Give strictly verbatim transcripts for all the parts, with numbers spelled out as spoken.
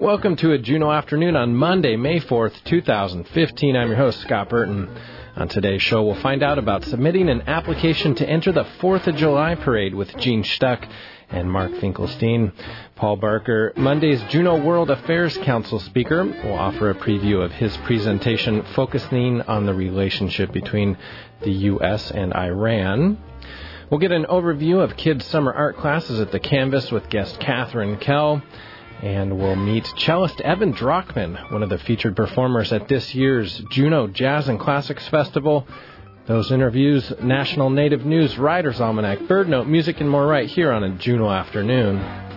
Welcome to a Juneau afternoon on Monday, May fourth, two thousand fifteen. I'm your host, Scott Burton. On today's show, we'll find out about submitting an application to enter the fourth of July parade with Gene Stuck and Mark Finkelstein. Paul Barker, Monday's Juneau World Affairs Council speaker, will offer a preview of his presentation focusing on the relationship between the U S and Iran. We'll get an overview of kids' summer art classes at the Canvas with guest Catherine Kell. And we'll meet cellist Evan Drockman, one of the featured performers at this year's Juneau Jazz and Classics Festival. Those interviews, National Native News, Writer's Almanac, Bird Note, music, and more right here on a Juneau afternoon.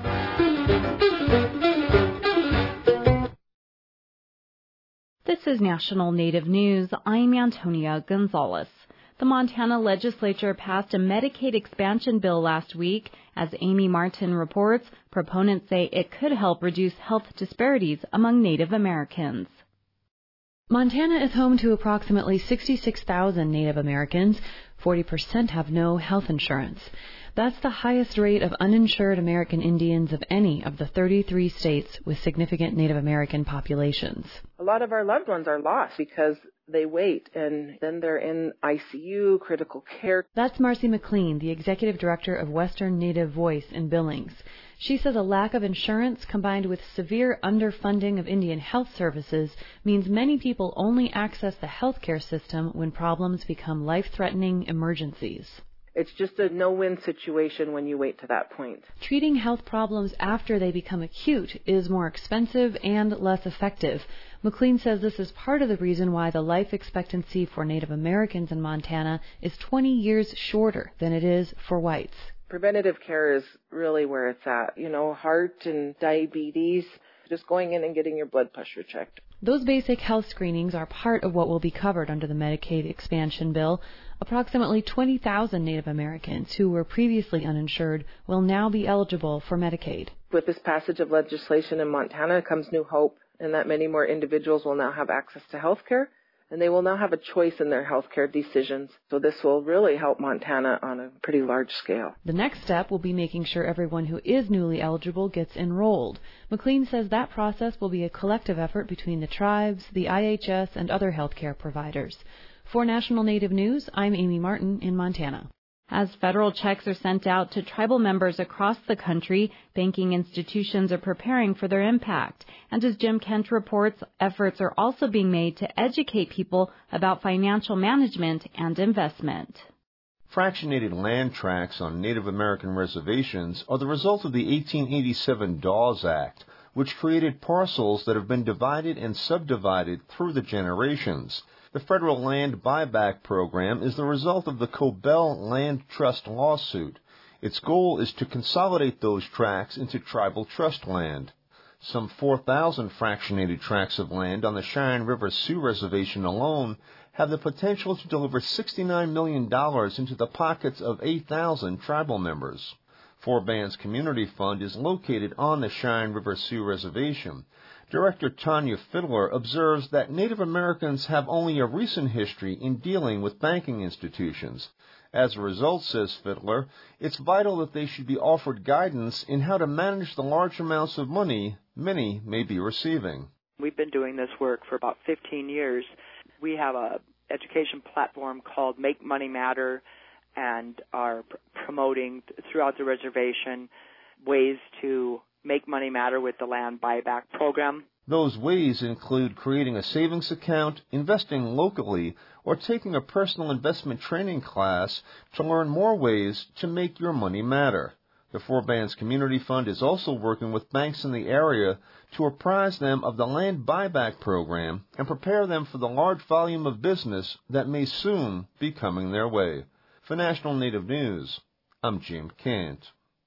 This is National Native News. I'm Antonia Gonzalez. The Montana legislature passed a Medicaid expansion bill last week. As Amy Martin reports, proponents say it could help reduce health disparities among Native Americans. Montana is home to approximately sixty-six thousand Native Americans. forty percent have no health insurance. That's the highest rate of uninsured American Indians of any of the thirty-three states with significant Native American populations. A lot of our loved ones are lost because they wait, and then they're in I C U, critical care. That's Marcy McLean, the executive director of Western Native Voice in Billings. She says a lack of insurance combined with severe underfunding of Indian health services means many people only access the healthcare system when problems become life-threatening emergencies. It's just a no-win situation when you wait to that point. Treating health problems after they become acute is more expensive and less effective. McLean says this is part of the reason why the life expectancy for Native Americans in Montana is twenty years shorter than it is for whites. Preventative care is really where it's at. You know, heart and diabetes, just going in and getting your blood pressure checked. Those basic health screenings are part of what will be covered under the Medicaid expansion bill. Approximately twenty thousand Native Americans who were previously uninsured will now be eligible for Medicaid. With this passage of legislation in Montana comes new hope, and that many more individuals will now have access to health care, and they will now have a choice in their health care decisions. So this will really help Montana on a pretty large scale. The next step will be making sure everyone who is newly eligible gets enrolled. McLean says that process will be a collective effort between the tribes, the I H S, and other health care providers. For National Native News, I'm Amy Martin in Montana. As federal checks are sent out to tribal members across the country, banking institutions are preparing for their impact. And as Jim Kent reports, efforts are also being made to educate people about financial management and investment. Fractionated land tracts on Native American reservations are the result of the eighteen eighty-seven Dawes Act, which created parcels that have been divided and subdivided through the generations. The federal land buyback program is the result of the Cobell Land Trust lawsuit. Its goal is to consolidate those tracts into tribal trust land. Some four thousand fractionated tracts of land on the Cheyenne River Sioux Reservation alone have the potential to deliver sixty-nine million dollars into the pockets of eight thousand tribal members. Four Bands Community Fund is located on the Cheyenne River Sioux Reservation. Director Tanya Fiddler observes that Native Americans have only a recent history in dealing with banking institutions. As a result, says Fiddler, it's vital that they should be offered guidance in how to manage the large amounts of money many may be receiving. We've been doing this work for about fifteen years. We have a education platform called Make Money Matter and are pr- promoting throughout the reservation ways to make money matter with the land buyback program. Those ways include creating a savings account, investing locally, or taking a personal investment training class to learn more ways to make your money matter. The Four Bands Community Fund is also working with banks in the area to apprise them of the land buyback program and prepare them for the large volume of business that may soon be coming their way. For National Native News, I'm Jim Kent.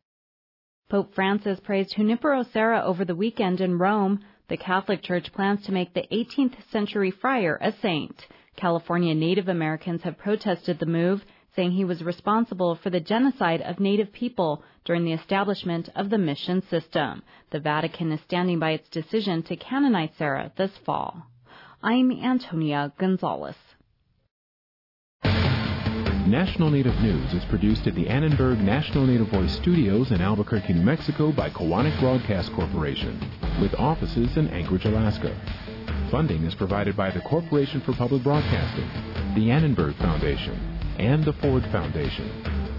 Pope Francis praised Junipero Serra over the weekend in Rome. The Catholic Church plans to make the eighteenth century friar a saint. California Native Americans have protested the move, saying he was responsible for the genocide of Native people during the establishment of the mission system. The Vatican is standing by its decision to canonize Serra this fall. I'm Antonia Gonzalez. National Native News is produced at the Annenberg National Native Voice Studios in Albuquerque, New Mexico by Kowanik Broadcast Corporation, with offices in Anchorage, Alaska. Funding is provided by the Corporation for Public Broadcasting, the Annenberg Foundation, and the Ford Foundation.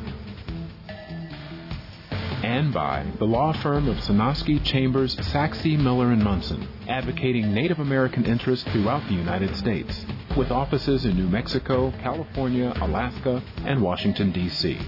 And by the law firm of Sonosky, Chambers, Saxe, Miller and Munson, advocating Native American interests throughout the United States, with offices in New Mexico, California, Alaska, and Washington, D C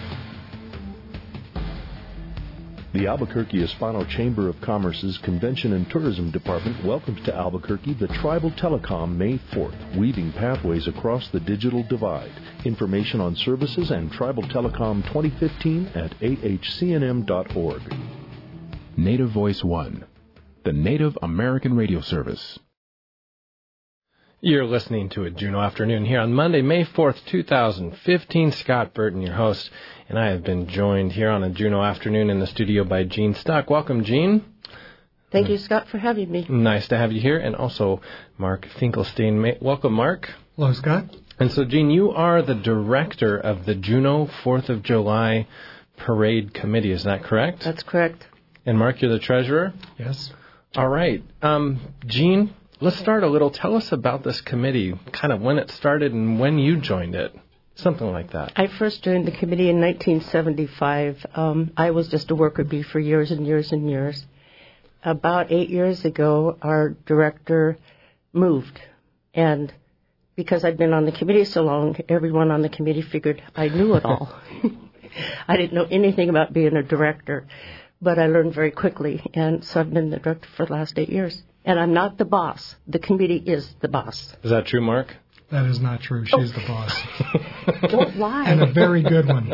The Albuquerque Hispano Chamber of Commerce's Convention and Tourism Department welcomes to Albuquerque the Tribal Telecom May fourth, weaving pathways across the digital divide. Information on services and Tribal Telecom twenty fifteen at a h c n m dot org. Native Voice One, the Native American radio service. You're listening to a Juneau Afternoon here on Monday, May fourth, twenty fifteen. Scott Burton, your host, and I have been joined here on a Juneau Afternoon in the studio by Gene Stuck. Welcome, Gene. Thank you, Scott, for having me. Nice to have you here, and also Mark Finkelstein. Welcome, Mark. Hello, Scott. And so, Gene, you are the director of the Juneau fourth of July Parade Committee. Is that correct? That's correct. And Mark, you're the treasurer? Yes. All right. Um, Gene, let's start a little. Tell us about this committee, kind of when it started and when you joined it, something like that. I first joined the committee in nineteen seventy-five. Um, I was just a worker bee for years and years and years. About eight years ago, our director moved, and because I'd been on the committee so long, everyone on the committee figured I knew it all. I didn't know anything about being a director, but I learned very quickly, and so I've been the director for the last eight years. And I'm not the boss. The committee is the boss. Is that true, Mark? That is not true. She's oh. the boss. Don't lie. And a very good one.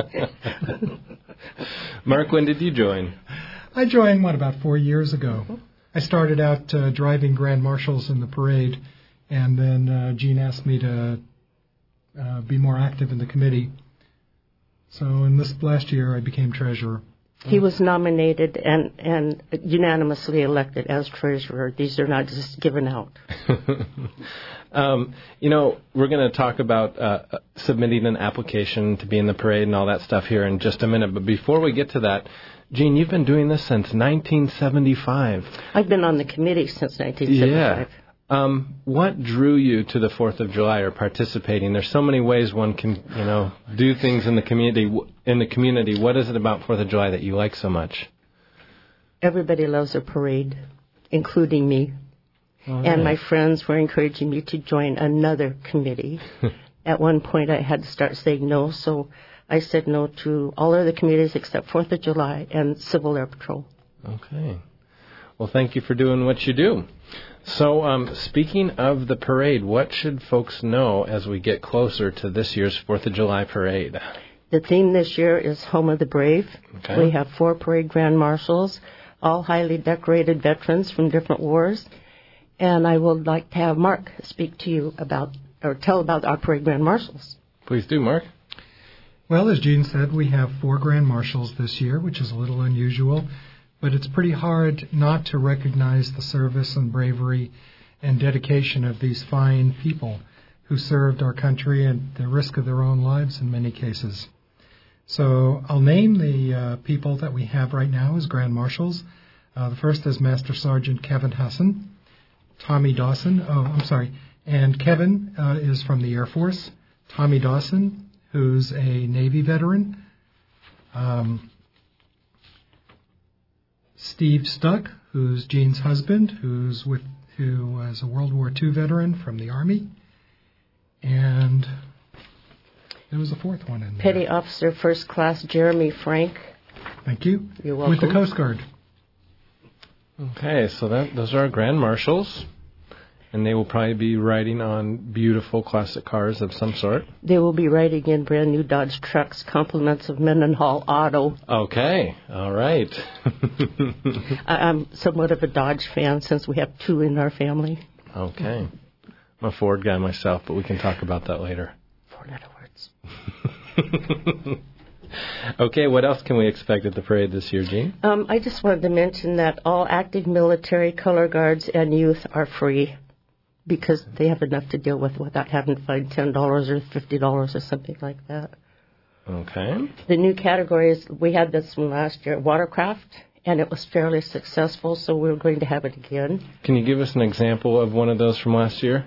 Mark, when did you join? I joined, what, about four years ago. I started out uh, driving grand marshals in the parade, and then uh, Gene asked me to uh, be more active in the committee. So in this last year, I became treasurer. He was nominated and, and unanimously elected as treasurer. These are not just given out. um, you know, we're going to talk about uh, submitting an application to be in the parade and all that stuff here in just a minute. But before we get to that, Gene, you've been doing this since nineteen seventy-five. I've been on the committee since nineteen seventy-five. Yeah. Um, what drew you to the fourth of July or participating? There's so many ways one can, you know, do things in the community. In the community, what is it about fourth of July that you like so much? Everybody loves a parade, including me. Oh, and yeah. My friends were encouraging me to join another committee. At one point, I had to start saying no, so I said no to all other committees except fourth of July and Civil Air Patrol. Okay. Well, thank you for doing what you do. So, um, speaking of the parade, what should folks know as we get closer to this year's fourth of July parade? The theme this year is Home of the Brave. Okay. We have four parade grand marshals, all highly decorated veterans from different wars. And I would like to have Mark speak to you about, or tell about our parade grand marshals. Please do, Mark. Well, as Gene said, we have four grand marshals this year, which is a little unusual. But it's pretty hard not to recognize the service and bravery and dedication of these fine people who served our country at the risk of their own lives in many cases. So I'll name the uh, people that we have right now as Grand Marshals. Uh, the first is Master Sergeant Kevin Hassan, Tommy Dawson, oh, I'm sorry, and Kevin uh, is from the Air Force, Tommy Dawson, who's a Navy veteran, um, Steve Stuck, who's Gene's husband, who's with who was a World War Two veteran from the Army, and there was a fourth one in there. Petty Officer First Class Jeremy Frank. Thank you. You're welcome. With the Coast Guard. Okay, so that those are our Grand Marshals, and they will probably be riding on beautiful classic cars of some sort. They will be riding in brand new Dodge trucks, compliments of Mendenhall Auto. Okay, all right. I'm somewhat of a Dodge fan since we have two in our family. Okay. I'm a Ford guy myself, but we can talk about that later. Four-letter words. Okay, what else can we expect at the parade this year, Gene? Um, I just wanted to mention that all active military, color guards, and youth are free. because they have enough to deal with without having to find ten dollars or fifty dollars or something like that. Okay. The new categories, we had this one last year, watercraft, and it was fairly successful, so we're going to have it again. Can you give us an example of one of those from last year?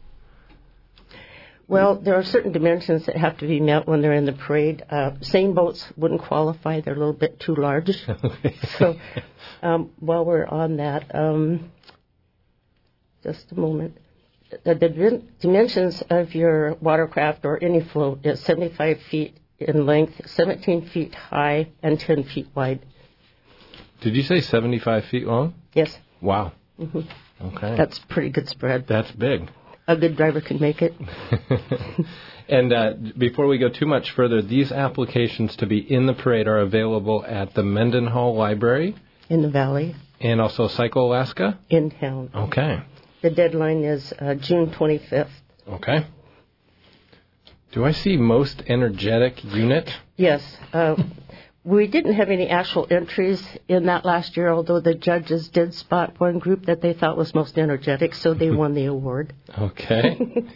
Well, there are certain dimensions that have to be met when they're in the parade. Uh, seine boats wouldn't qualify. They're a little bit too large. So um, while we're on that, um, just a moment. The, the dimensions of your watercraft or any float is seventy-five feet in length, seventeen feet high, and ten feet wide. Did you say seventy-five feet long? Yes. Wow. Mm-hmm. Okay. That's pretty good spread. That's big. A good driver can make it. And uh, before we go too much further, these applications to be in the parade are available at the Mendenhall Library. In the Valley. And also Cycle Alaska? In town. Okay. The deadline is uh, June twenty-fifth. Okay. Do I see most energetic unit? Yes. Uh, we didn't have any actual entries in that last year, although the judges did spot one group that they thought was most energetic, so they won the award. Okay.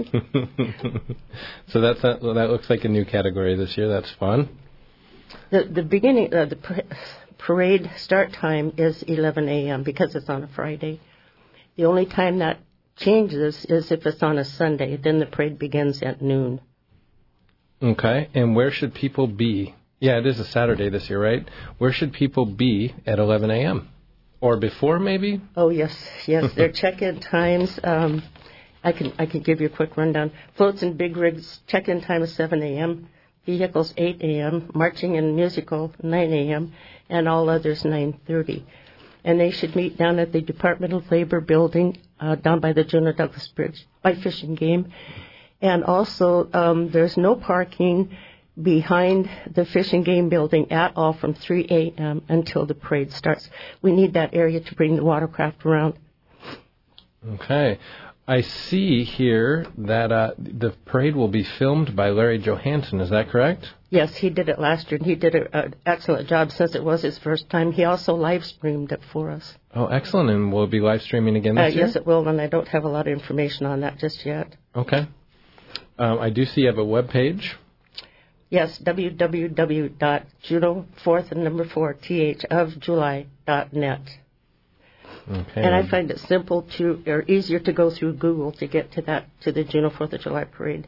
So that's a, well, that looks like a new category this year. That's fun. The the beginning, uh, the parade start time is eleven a.m. because it's on a Friday. The only time that changes is if it's on a Sunday. Then the parade begins at noon. Okay. And where should people be? Yeah, it is a Saturday this year, right? Where should people be at eleven a.m.? Or before, maybe? Oh, yes, yes. Their check-in times, um, I can I can give you a quick rundown. Floats and big rigs, check-in time is seven a.m., vehicles eight a.m., marching and musical nine a.m., and all others nine thirty. And they should meet down at the Department of Labor building uh, down by the Jonah Douglas Bridge by Fish and Game. And also, um, there's no parking behind the Fish and Game building at all from three a.m. until the parade starts. We need that area to bring the watercraft around. Okay. I see here that uh, the parade will be filmed by Larry Johansson. Is that correct? Yes, he did it last year, and he did an excellent job since it was his first time. He also live streamed it for us. Oh, excellent. And will it be live streaming again this uh, year? Yes, it will, and I don't have a lot of information on that just yet. Okay. Um, I do see you have a web page. Yes, w w w dot juno fourth and number four th of July dot net. Okay. And I find it simple to, or easier to go through Google to get to that, to the Juno fourth of July parade.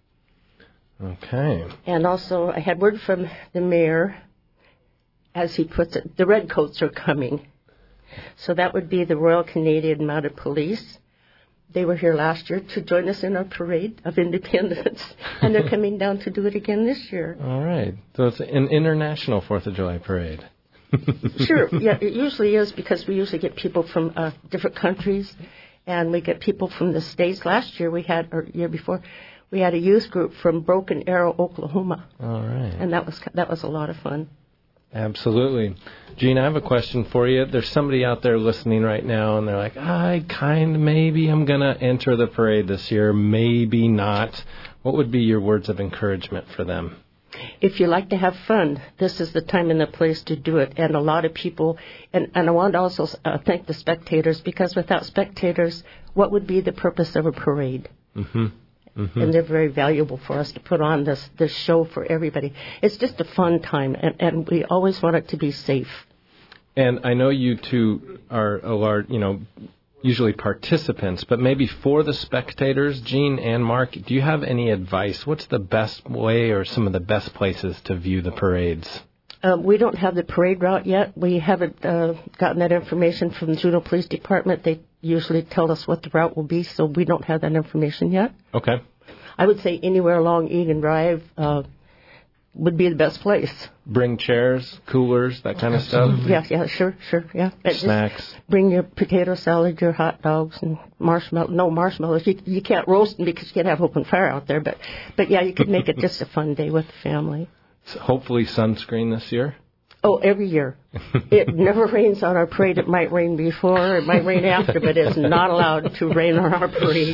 Okay. And also, I had word from the mayor, as he puts it, the redcoats are coming. So that would be the Royal Canadian Mounted Police. They were here last year to join us in our parade of independence, and they're coming down to do it again this year. All right. So it's an international fourth of July parade. Sure. Yeah, it usually is because we usually get people from uh, different countries, and we get people from the States. Last year we had, or year before, we had a youth group from Broken Arrow, Oklahoma. All right. And that was that was a lot of fun. Absolutely. Gene, I have a question for you. There's somebody out there listening right now, and they're like, I kind of, maybe I'm going to enter the parade this year, maybe not. What would be your words of encouragement for them? If you like to have fun, this is the time and the place to do it. And a lot of people, and, and I want to also uh, thank the spectators, because without spectators, what would be the purpose of a parade? Mm-hmm. Mm-hmm. And they're very valuable for us to put on this, this show for everybody. It's just a fun time, and, and we always want it to be safe. And I know you two are a large, you know, usually participants, but maybe for the spectators, Gene and Mark, do you have any advice? What's the best way or some of the best places to view the parades? Uh, we don't have the parade route yet. We haven't uh, gotten that information from the Juneau Police Department. They usually tell us what the route will be, so we don't have that information yet. Okay. I would say anywhere along Egan Drive uh, would be the best place. Bring chairs, coolers, that kind Absolutely. of stuff? Yeah, yeah, sure, sure, yeah. But snacks. Bring your potato salad, your hot dogs, and marshmallows. No, marshmallows. You, you can't roast them because you can't have open fire out there. But, but yeah, you could make it just a fun day with the family. So hopefully sunscreen this year? Oh, every year. It never rains on our parade. It might rain before, it might rain after, but it's not allowed to rain on our parade.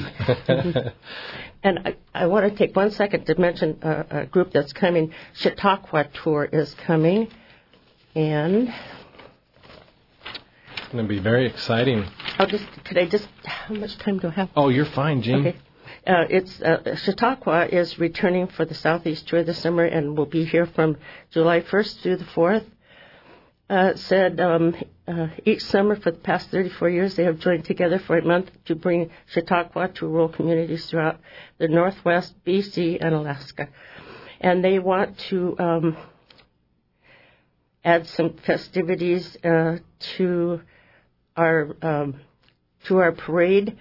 And I, I want to take one second to mention a, a group that's coming. Chautauqua Tour is coming. And going to be very exciting. I'll just, could I just, how much time do I have? Oh, you're fine, Jean. Okay. Uh, it's uh, Chautauqua is returning for the Southeast Tour this summer and will be here from July first through the fourth. Uh, said um, uh, each summer for the past thirty-four years they have joined together for a month to bring Chautauqua to rural communities throughout the Northwest, B C, and Alaska. And they want to um, add some festivities uh, to our um, to our parade.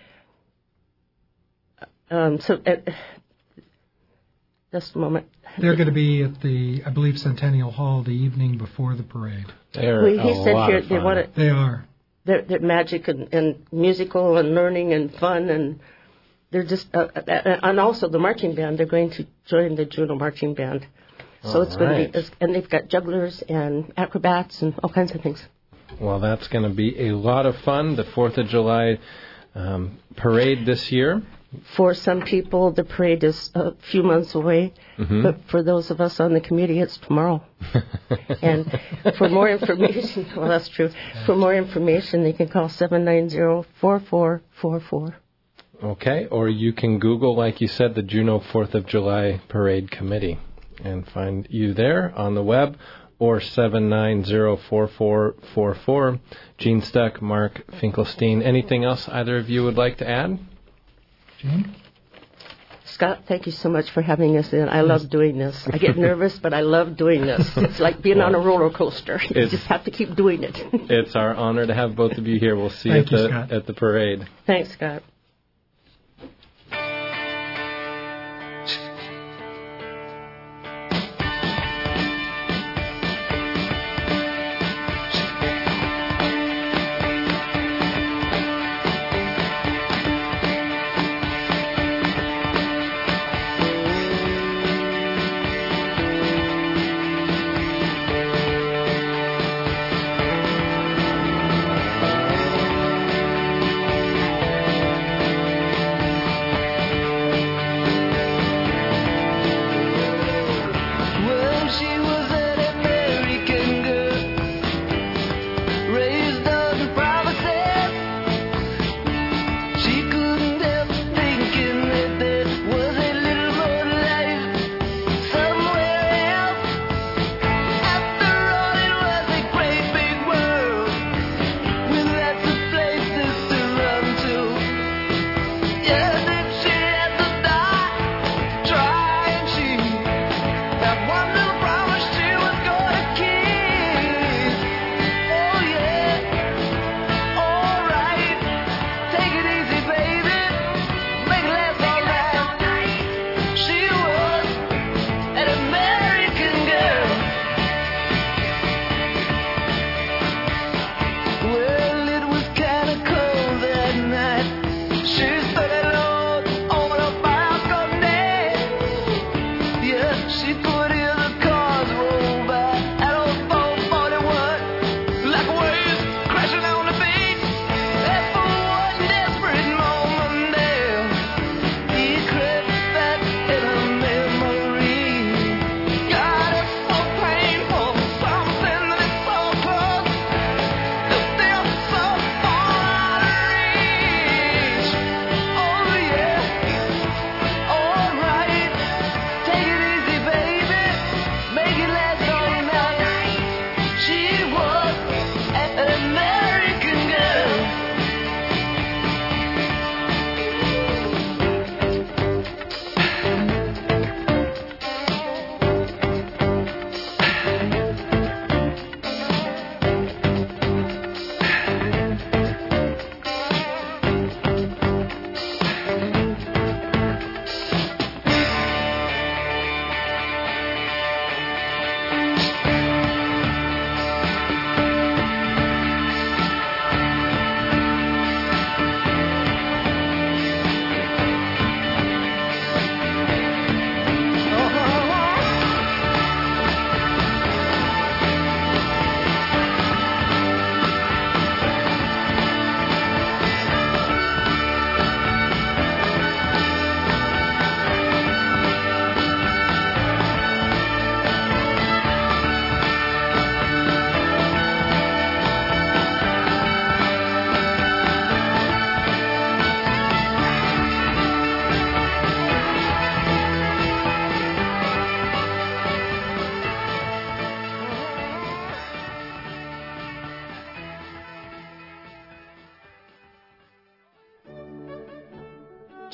Um, so, uh, just a moment. They're going to be at the, I believe, Centennial Hall the evening before the parade. They're well, he a said lot here of they fun. want it. They are. They're, they're magic and, and musical and learning and fun, and they're just uh, uh, and also the marching band. They're going to join the Juneau marching band. So all it's going right. to be, and they've got jugglers and acrobats and all kinds of things. Well, that's going to be a lot of fun. The Fourth of July um, parade this year. For some people, the parade is a few months away, mm-hmm. but for those of us on the committee, it's tomorrow. And for more information, well, that's true. For more information, they can call seven nine zero, four four four four. Okay, or you can Google, like you said, the Juneau Fourth of July Parade Committee and find you there on the web, or seven nine zero, four four four four. Gene Stuck, Mark Finkelstein. Anything else either of you would like to add? Gene? Scott, thank you so much for having us in. I love doing this. I get nervous, but I love doing this. It's like being well, on a roller coaster. You just have to keep doing it. It's our honor to have both of you here. We'll see thank you you, at, Scott. the, at the parade. Thanks, Scott.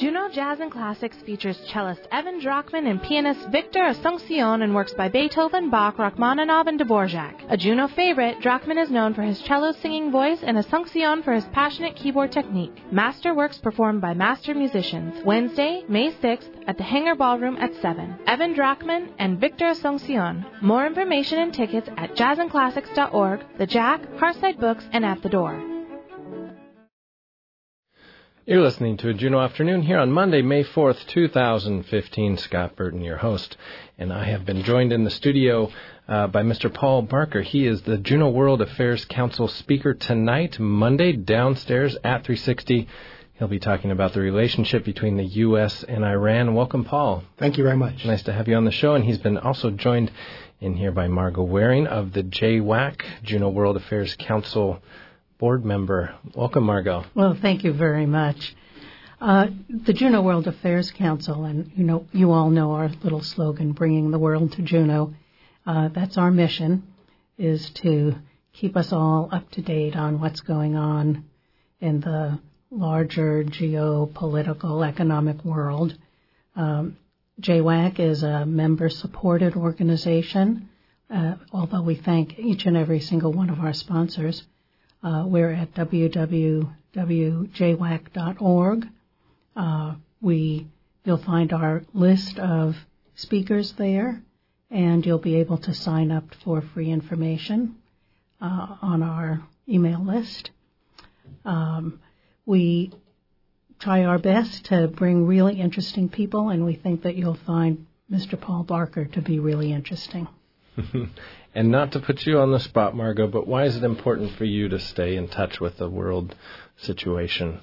Juno Jazz and Classics features cellist Evan Drachman and pianist Victor Asuncion and works by Beethoven, Bach, Rachmaninoff, and Dvorak. A Juno favorite, Drachman is known for his cello singing voice and Asuncion for his passionate keyboard technique. Master works performed by master musicians. Wednesday, May sixth, at the Hangar Ballroom at seven. Evan Drachman and Victor Asuncion. More information and tickets at jazz and classics dot org, The Jack, Hearthside Books, and At the Door. You're listening to a Juno Afternoon here on Monday, May fourth, two thousand fifteen. Scott Burton, your host, and I have been joined in the studio uh, by Mister Paul Barker. He is the Juno World Affairs Council speaker tonight, Monday, downstairs at three sixty. He'll be talking about the relationship between the U S and Iran. Welcome, Paul. Thank you very much. Nice to have you on the show, and he's been also joined in here by Margot Waring of the J W A C, Juno World Affairs Council board member. Welcome, Margot. Well, thank you very much. Uh, the Juno World Affairs Council, and you know, you all know our little slogan, bringing the world to Juno. Uh, that's our mission, is to keep us all up to date on what's going on in the larger geopolitical economic world. Um, J W A C is a member-supported organization, uh, although we thank each and every single one of our sponsors. Uh, we're at w w w dot j w a c dot org. Uh, we, you'll find our list of speakers there, and you'll be able to sign up for free information uh, on our email list. Um, we try our best to bring really interesting people, and we think that you'll find Mister Paul Barker to be really interesting. And not to put you on the spot, Margot, but why is it important for you to stay in touch with the world situation?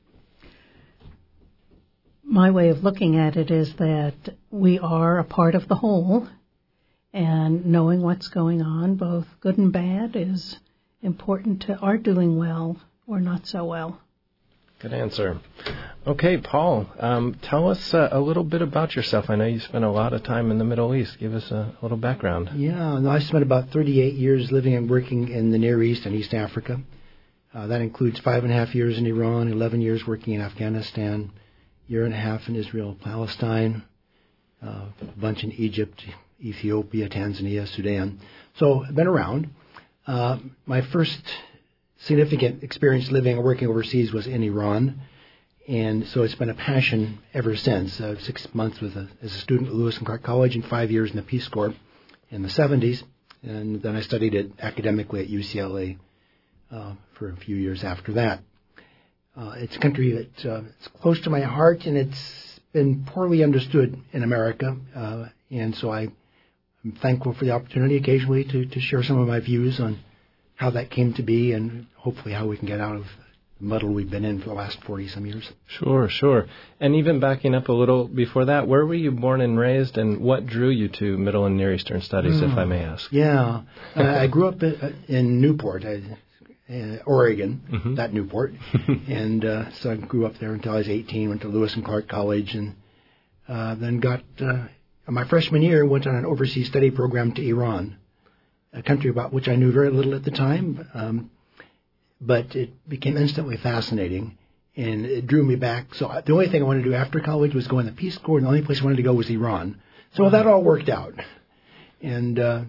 My way of looking at it is that we are a part of the whole, and knowing what's going on, both good and bad, is important to our doing well or not so well. Good answer. Okay, Paul, um, tell us uh, a little bit about yourself. I know you spent a lot of time in the Middle East. Give us a little background. Yeah, no, I spent about thirty-eight years living and working in the Near East and East Africa. Uh, that includes five and a half years in Iran, eleven years working in Afghanistan, year and a half in Israel, Palestine, uh, a bunch in Egypt, Ethiopia, Tanzania, Sudan. So I've been around. Uh, my first significant experience living and working overseas was in Iran, and so it's been a passion ever since. Uh, six months with a, as a student at Lewis and Clark College and five years in the Peace Corps in the seventies, and then I studied it academically at U C L A uh, for a few years after that. Uh, it's a country that uh, it's close to my heart, and it's been poorly understood in America, uh, and so I, I'm thankful for the opportunity occasionally to, to share some of my views on how that came to be, and hopefully how we can get out of the muddle we've been in for the last forty-some years. Sure, sure. And even backing up a little before that, where were you born and raised, and what drew you to Middle and Near Eastern Studies, oh, if I may ask? Yeah. uh, I grew up in Newport, I, uh, Oregon, mm-hmm. that Newport. and uh, so I grew up there until I was eighteen, went to Lewis and Clark College, and uh, then got, uh, my freshman year, went on an overseas study program to Iran, a country about which I knew very little at the time, um, but it became instantly fascinating, and it drew me back. So the only thing I wanted to do after college was go in the Peace Corps, and the only place I wanted to go was Iran. So wow. That all worked out, and uh,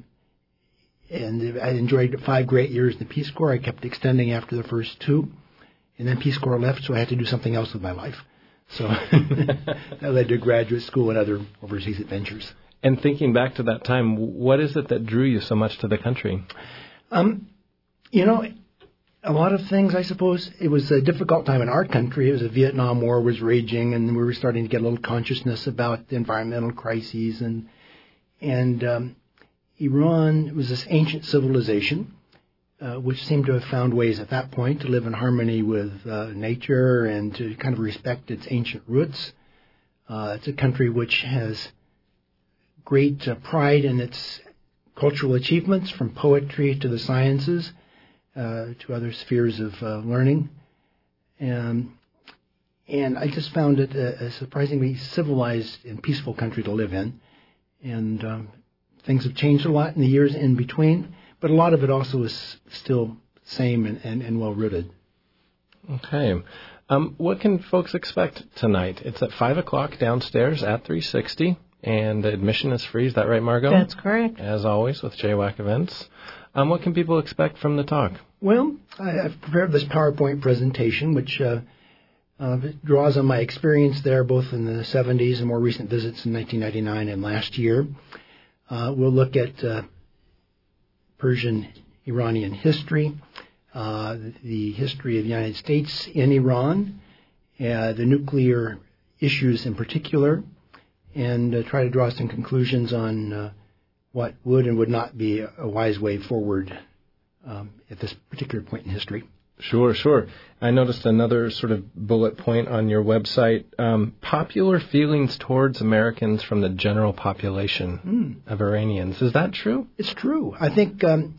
and I enjoyed five great years in the Peace Corps. I kept extending after the first two, and then Peace Corps left, so I had to do something else with my life. So that led to graduate school and other overseas adventures. And thinking back to that time, what is it that drew you so much to the country? Um, you know, a lot of things, I suppose. It was a difficult time in our country. It was the Vietnam War was raging, and we were starting to get a little consciousness about the environmental crises. And and um, Iran was this ancient civilization, uh, which seemed to have found ways at that point to live in harmony with uh, nature and to kind of respect its ancient roots. Uh, it's a country which has great uh, pride in its cultural achievements, from poetry to the sciences uh, to other spheres of uh, learning. Um, and I just found it a, a surprisingly civilized and peaceful country to live in. And um, things have changed a lot in the years in between, but a lot of it also is still the same and, and, and well-rooted. Okay. Um, what can folks expect tonight? It's at five o'clock downstairs at three sixty, and admission is free. Is that right, Margot? That's correct. As always with J WAC events. Um, what can people expect from the talk? Well, I, I've prepared this PowerPoint presentation, which uh, uh, draws on my experience there, both in the seventies and more recent visits in nineteen ninety-nine and last year. Uh, we'll look at uh, Persian-Iranian history, uh, the history of the United States in Iran, uh, the nuclear issues in particular, and uh, try to draw some conclusions on uh, what would and would not be a wise way forward um, at this particular point in history. Sure, sure. I noticed another sort of bullet point on your website, um, popular feelings towards Americans from the general population mm. of Iranians. Is that true? It's true. I think um,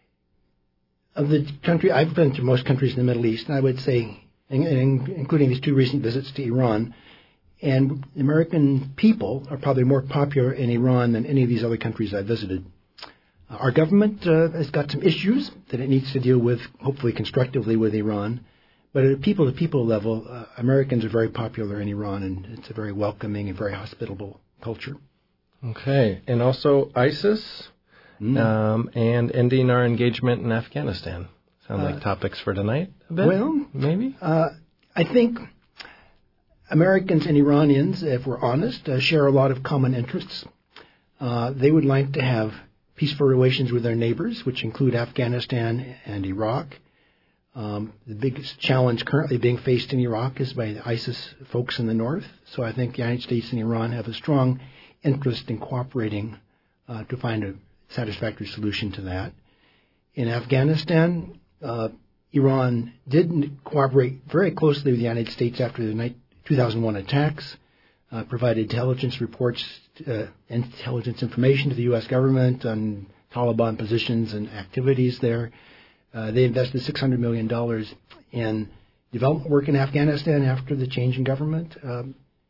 of the country, I've been to most countries in the Middle East, and I would say, in, in, including these two recent visits to Iran, and the American people are probably more popular in Iran than any of these other countries I visited. Uh, our government uh, has got some issues that it needs to deal with, hopefully constructively with Iran. But at a people-to-people level, uh, Americans are very popular in Iran, and it's a very welcoming and very hospitable culture. Okay. And also ISIS mm. um, and ending our engagement in Afghanistan. Sound like uh, topics for tonight a bit? Well, maybe? Uh, I think Americans and Iranians, if we're honest, uh, share a lot of common interests. Uh, they would like to have peaceful relations with their neighbors, which include Afghanistan and Iraq. Um, the biggest challenge currently being faced in Iraq is by the ISIS folks in the north. So I think the United States and Iran have a strong interest in cooperating uh, to find a satisfactory solution to that. In Afghanistan, uh, Iran did cooperate very closely with the United States after the two thousand one attacks, uh, provided intelligence reports, uh, intelligence information to the U S government on Taliban positions and activities there. Uh, they invested six hundred million dollars in development work in Afghanistan after the change in government. Um,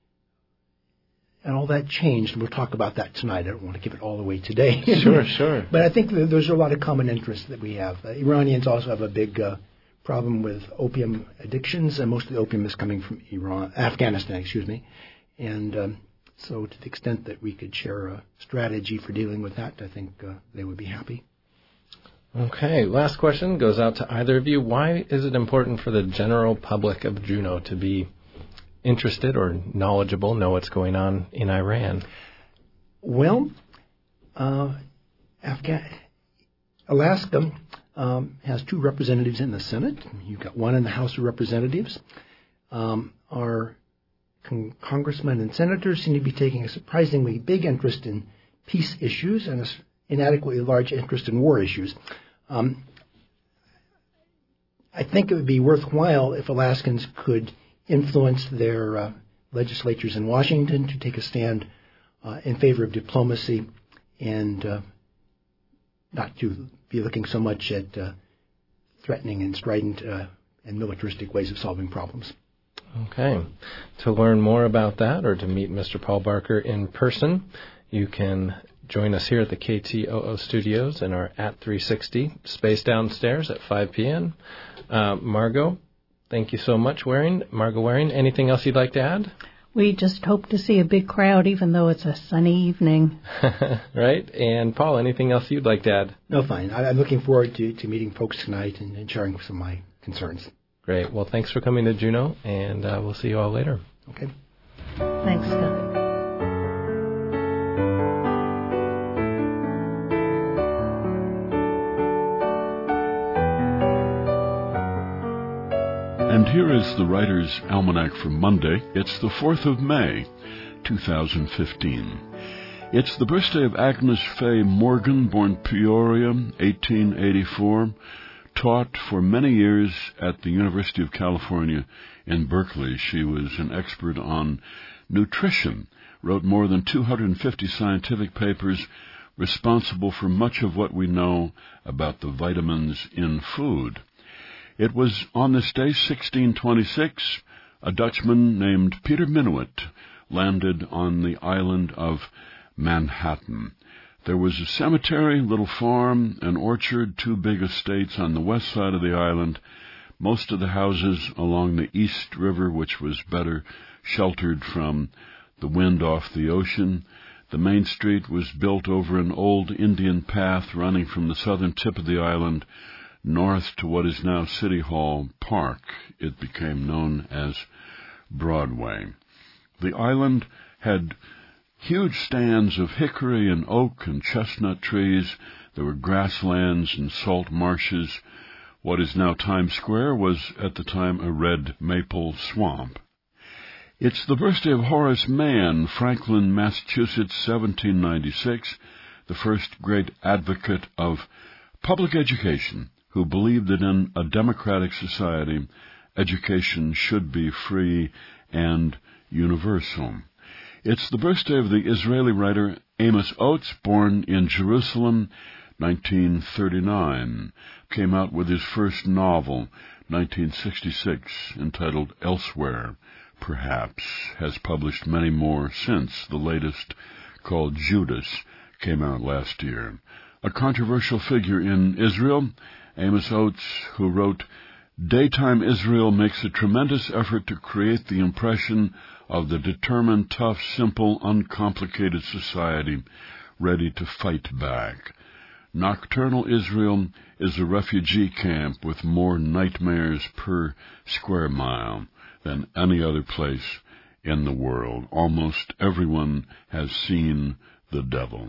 and all that changed, and we'll talk about that tonight. I don't want to give it all away today. Sure, sure. But I think that there's a lot of common interests that we have. Uh, Iranians also have a big uh, problem with opium addictions, and most of the opium is coming from Iran, Afghanistan, excuse me. And um, so to the extent that we could share a strategy for dealing with that, I think uh, they would be happy. Okay, last question goes out to either of you. Why is it important for the general public of Juneau to be interested or knowledgeable, know what's going on in Iran? Well, uh, Afghan- Alaska um, has two representatives in the Senate. You've got one in the House of Representatives. Um, our con- congressmen and senators seem to be taking a surprisingly big interest in peace issues and an inadequately large interest in war issues. Um, I think it would be worthwhile if Alaskans could influence their uh, legislatures in Washington to take a stand uh, in favor of diplomacy and uh, not to be looking so much at uh, threatening and strident uh, and militaristic ways of solving problems. Okay. To learn more about that or to meet Mister Paul Barker in person, you can join us here at the K T O O studios in our at three sixty space downstairs at five p.m. Uh, Margot, thank you so much, Waring. Margot Waring, anything else you'd like to add? We just hope to see a big crowd, even though it's a sunny evening. Right. And Paul, anything else you'd like to add? No, fine. I, I'm looking forward to, to meeting folks tonight and, and sharing some of my concerns. Great. Well, thanks for coming to Juneau, and uh, we'll see you all later. Okay. Thanks, Scott. And here is the Writer's Almanac for Monday. It's the fourth of May, two thousand fifteen. It's the birthday of Agnes Faye Morgan, born Peoria, eighteen eighty-four, taught for many years at the University of California in Berkeley. She was an expert on nutrition, wrote more than two hundred fifty scientific papers, responsible for much of what we know about the vitamins in food. It was on this day, sixteen twenty-six, a Dutchman named Peter Minuit landed on the island of Manhattan. There was a cemetery, little farm, an orchard, two big estates on the west side of the island, most of the houses along the East River, which was better sheltered from the wind off the ocean. The main street was built over an old Indian path running from the southern tip of the island north to what is now City Hall Park. It became known as Broadway. The island had huge stands of hickory and oak and chestnut trees. There were grasslands and salt marshes. What is now Times Square was at the time a red maple swamp. It's the birthday of Horace Mann, Franklin, Massachusetts, seventeen ninety-six, the first great advocate of public education, who believed that in a democratic society, education should be free and universal. It's the birthday of the Israeli writer Amos Oates, born in Jerusalem, nineteen thirty-nine, came out with his first novel, nineteen sixty-six, entitled Elsewhere, perhaps, has published many more since. The latest, called Judas, came out last year. A controversial figure in Israel, Amos Oates, who wrote, "Daytime Israel makes a tremendous effort to create the impression of the determined, tough, simple, uncomplicated society ready to fight back. Nocturnal Israel is a refugee camp with more nightmares per square mile than any other place in the world. Almost everyone has seen the devil."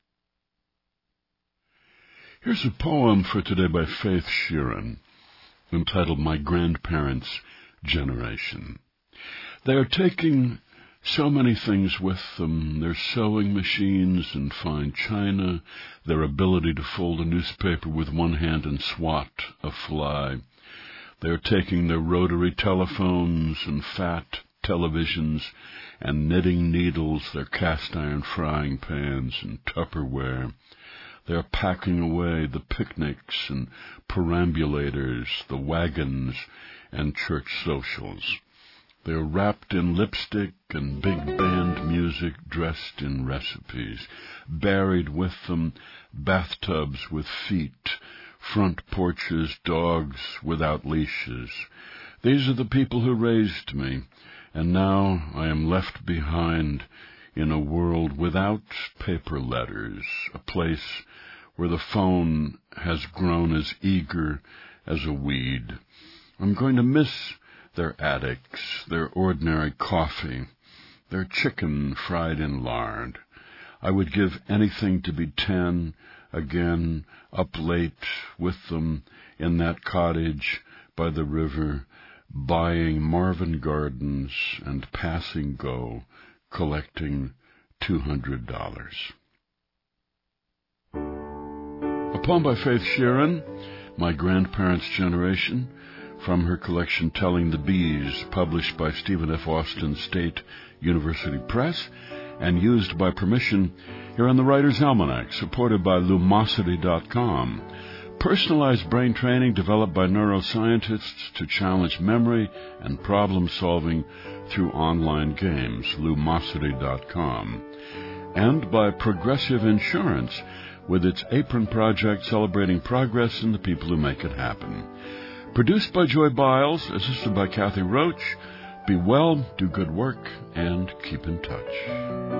Here's a poem for today by Faith Sheeran, entitled My Grandparents' Generation. They are taking so many things with them, their sewing machines and fine china, their ability to fold a newspaper with one hand and swat a fly. They are taking their rotary telephones and fat televisions and knitting needles, their cast-iron frying pans and Tupperware. They are packing away the picnics and perambulators, the wagons and church socials. They are wrapped in lipstick and big band music, dressed in recipes. Buried with them, bathtubs with feet, front porches, dogs without leashes. These are the people who raised me, and now I am left behind in a world without paper letters, a place where the phone has grown as eager as a weed. I'm going to miss their attics, their ordinary coffee, their chicken fried in lard. I would give anything to be ten, again, up late with them in that cottage by the river, buying Marvin Gardens and passing go, collecting two hundred dollars. A poem by Faith Sheeran, My Grandparents' Generation, from her collection Telling the Bees, published by Stephen F. Austin State University Press, and used by permission here on the Writer's Almanac, supported by Lumosity dot com. Personalized brain training developed by neuroscientists to challenge memory and problem-solving through online games, Lumosity dot com. And by Progressive Insurance, with its Apron Project celebrating progress and the people who make it happen. Produced by Joy Biles, assisted by Kathy Roach. Be well, do good work, and keep in touch.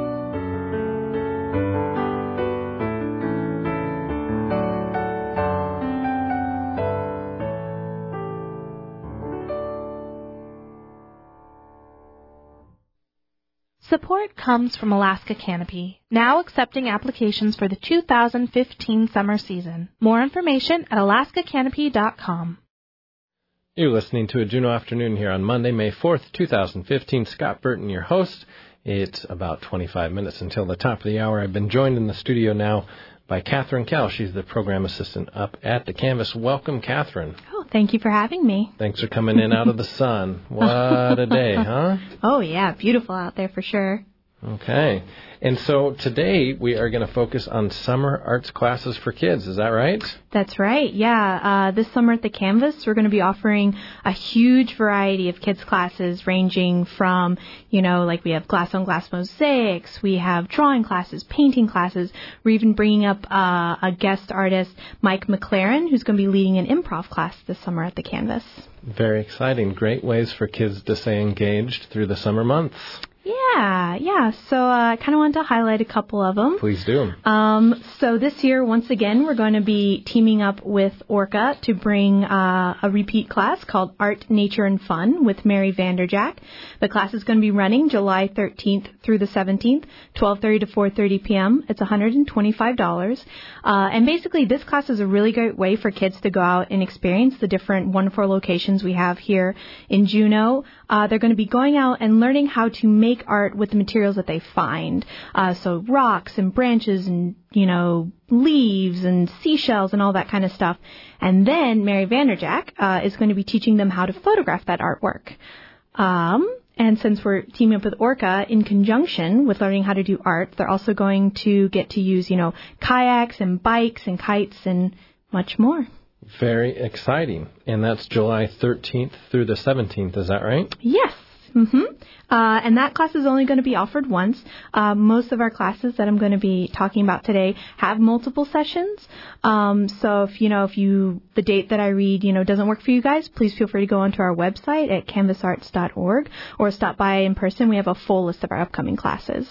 Support comes from Alaska Canopy, now accepting applications for the two thousand fifteen summer season. More information at alaska canopy dot com. You're listening to a Juneau Afternoon here on Monday, May fourth, twenty fifteen. Scott Burton, your host. It's about twenty-five minutes until the top of the hour. I've been joined in the studio now by Catherine Kell. She's the program assistant up at the Canvas. Welcome, Catherine. Oh, thank you for having me. Thanks for coming in out of the sun. What a day, huh? Oh, yeah. Beautiful out there for sure. Okay. And so today we are going to focus on summer arts classes for kids. Is that right? That's right. Yeah. Uh, this summer at the Canvas, we're going to be offering a huge variety of kids classes ranging from, you know, like we have glass on glass mosaics, we have drawing classes, painting classes. We're even bringing up uh, a guest artist, Mike McLaren, who's going to be leading an improv class this summer at the Canvas. Very exciting. Great ways for kids to stay engaged through the summer months. Yeah, yeah. So uh, I kind of wanted to highlight a couple of them. Please do. Um, so this year, once again, we're going to be teaming up with Orca to bring uh, a repeat class called Art, Nature, and Fun with Mary Vanderjack. The class is going to be running July thirteenth through the seventeenth, twelve thirty to four thirty p.m. It's one hundred twenty-five dollars. Uh, and basically, this class is a really great way for kids to go out and experience the different wonderful locations we have here in Juneau. Uh, they're going to be going out and learning how to make art with the materials that they find. Uh, so rocks and branches and, you know, leaves and seashells and all that kind of stuff. And then Mary Vanderjack uh, is going to be teaching them how to photograph that artwork. Um, and since we're teaming up with Orca in conjunction with learning how to do art, they're also going to get to use, you know, kayaks and bikes and kites and much more. Very exciting. And that's July thirteenth through the seventeenth, is that right? Yes. Mm-hmm. Uh, and that class is only going to be offered once. Uh, most of our classes that I'm going to be talking about today have multiple sessions. Um, so if, you know, if you, the date that I read, you know, doesn't work for you guys, please feel free to go onto our website at canvas arts dot org or stop by in person. We have a full list of our upcoming classes.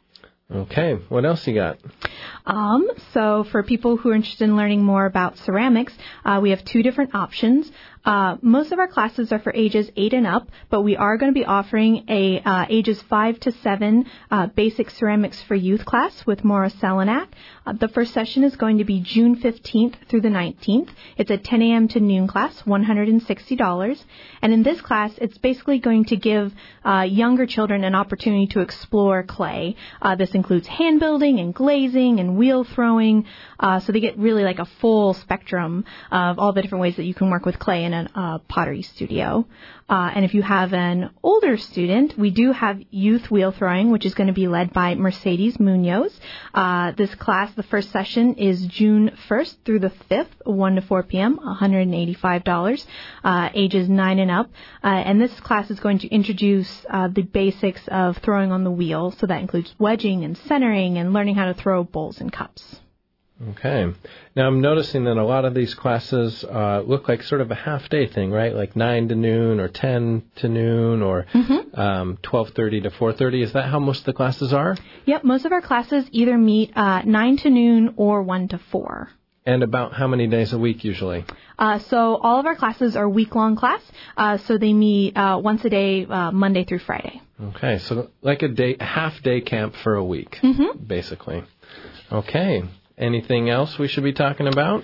Okay. What else you got? Um, so for people who are interested in learning more about ceramics, uh, we have two different options. Uh, most of our classes are for ages eight and up, but we are going to be offering a uh, ages five to seven uh, basic ceramics for youth class with Maura Selenak. Uh, the first session is going to be June fifteenth through the nineteenth. It's a ten a.m. to noon class, one hundred sixty dollars. And in this class, it's basically going to give uh, younger children an opportunity to explore clay. Uh, this includes hand building and glazing and wheel throwing. Uh, so they get really like a full spectrum of all the different ways that you can work with clay in a uh, pottery studio. Uh, and if you have an older student, we do have youth wheel throwing, which is going to be led by Mercedes Munoz. Uh, this class, the first session is June first through the fifth, one to four p.m., one hundred eighty-five dollars, uh, ages nine and up. Uh, and this class is going to introduce uh, the basics of throwing on the wheel. So that includes wedging and centering and learning how to throw bowls and cups. Okay. Now, I'm noticing that a lot of these classes uh, look like sort of a half-day thing, right? Like nine to noon or ten to noon or mm-hmm. um, twelve thirty to four thirty. Is that how most of the classes are? Yep. Most of our classes either meet uh, nine to noon or one to four. And about how many days a week usually? Uh, so all of our classes are week-long class. Uh, so they meet uh, once a day, uh, Monday through Friday. Okay. So like a day, a half-day camp for a week, mm-hmm. basically. Okay. Anything else we should be talking about?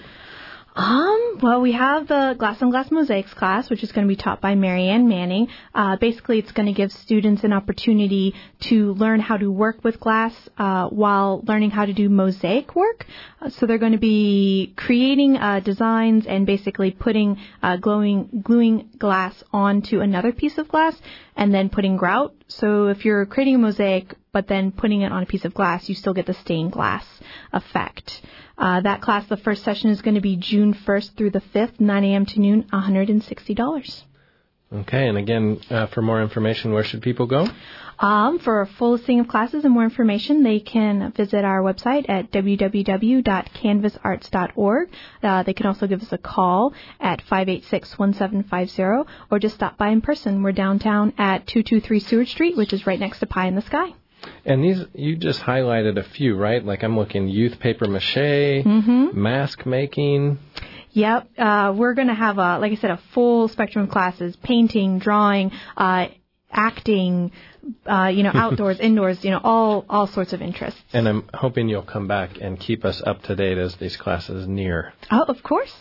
Um, well, we have the Glass on Glass Mosaics class, which is going to be taught by Marianne Manning. Uh, basically, it's going to give students an opportunity to learn how to work with glass uh, while learning how to do mosaic work. Uh, so they're going to be creating uh, designs and basically putting uh, glowing, gluing glass onto another piece of glass and then putting grout. So if you're creating a mosaic but then putting it on a piece of glass, you still get the stained glass effect. Uh, that class, the first session is going to be June first through the fifth, nine a.m. to noon, one hundred sixty dollars. Okay, and again, uh, for more information, where should people go? Um, for a full listing of classes and more information, they can visit our website at w w w dot canvas arts dot org. Uh, they can also give us a call at five eight six, one seven five zero or just stop by in person. We're downtown at two two three Seward Street, which is right next to Pie in the Sky. And these, you just highlighted a few, right? Like I'm looking youth paper mache, mm-hmm. mask making. Yep. Uh, we're going to have, a, like I said, a full spectrum of classes, painting, drawing, uh, acting, uh, you know, outdoors, indoors, you know, all, all sorts of interests. And I'm hoping you'll come back and keep us up to date as these classes near. Oh, of course.